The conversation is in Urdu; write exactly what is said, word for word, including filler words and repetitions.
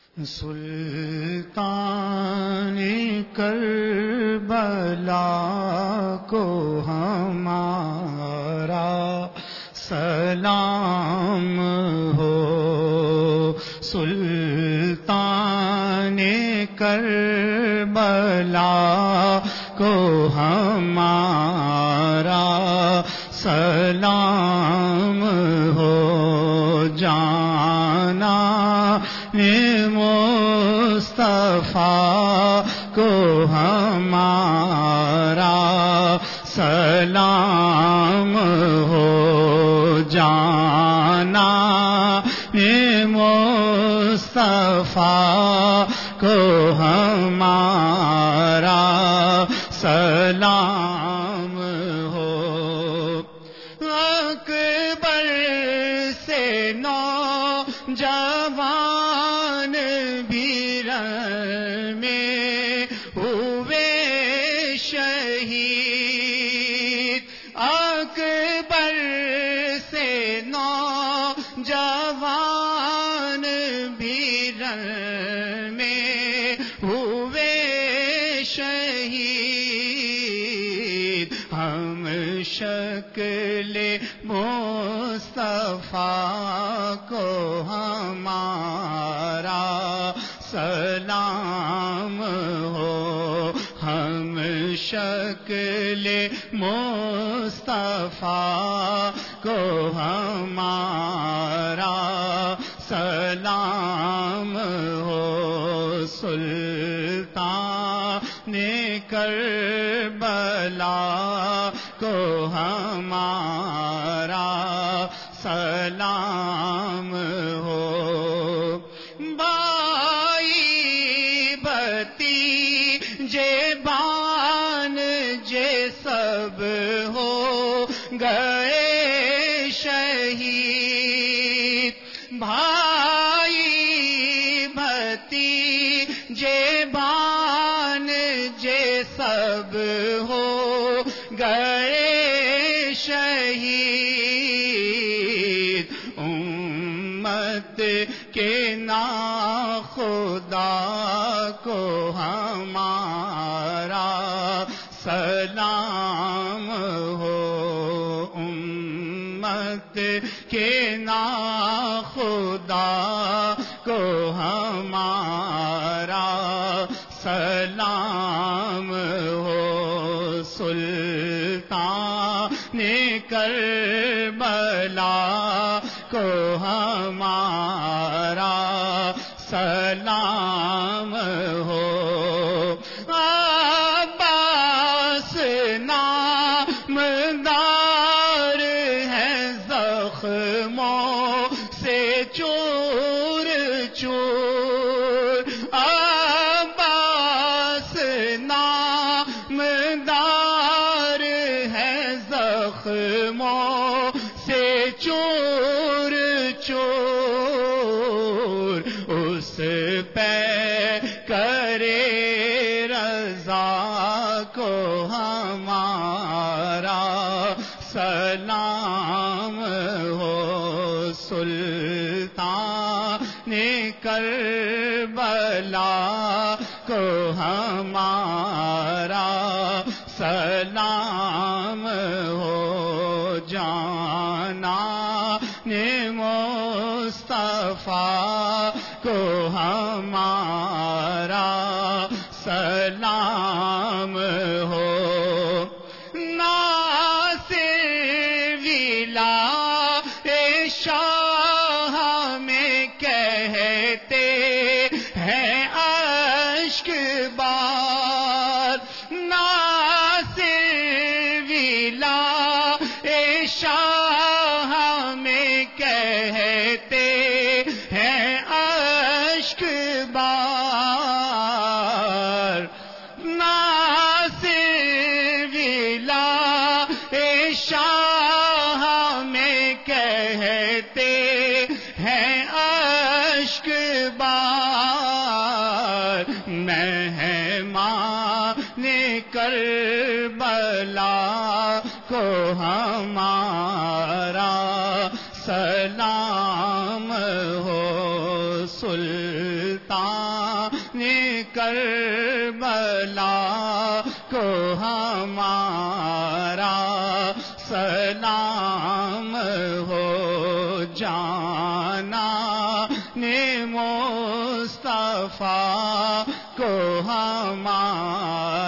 سلطان کربلا کو ہمارا سلام ہو، سلطان کربلا کو ہمارا سلام ہو، جانا مصطفیٰ کو ہمارا سلام ہو، جانا مصطفیٰ کو ہمارا سلام ہو، اکبر سے نوجوان بھی رن میں ہوئے شہید، اکبر سے نوجوان بھی رن میں ہوئے شہید، ہم شکل مصطفیٰ کو ہمارا سلام ہو، ہم شکل مصطفیٰ کو ہمارا سلام ہو، سلطان کربلا کو ہمارا سلام ہو، بھائی بھتیجے بھانجے سب ہو گئے شہید، بھائی بھتیجے بھانجے سب ہو گئے شہید، امت کے ناخدا کو ہمارا سلام ہو، امت کے ناخدا کو ہمارا سلام ہو، سلطان کربلا کو ہمارا سلام ہو، عباس نامدار ہے زخموں سے چور چور، عباس نامدار ہے زخموں سے چور چور، اس پہ کرے رضا کو ہمارا سلام ہو، سلطان کربلا کو ہمارا سلام ہو، جانا مصطفیٰ کو ہمارا سلام ہو، ناصر ولایت شاہ میں کہتے ہیں اشک بار، ناصر ولایت شاہ میں کہتے ہیں اشک بار، ناصر ولایت شاہ میں کہتے ہیں اشک بار، مہمان کربلا کو ہمارا سلام ہو، سل سلطان کربلا کو ہمارا سلام ہو جانا نے مصطفیٰ کو ہمارا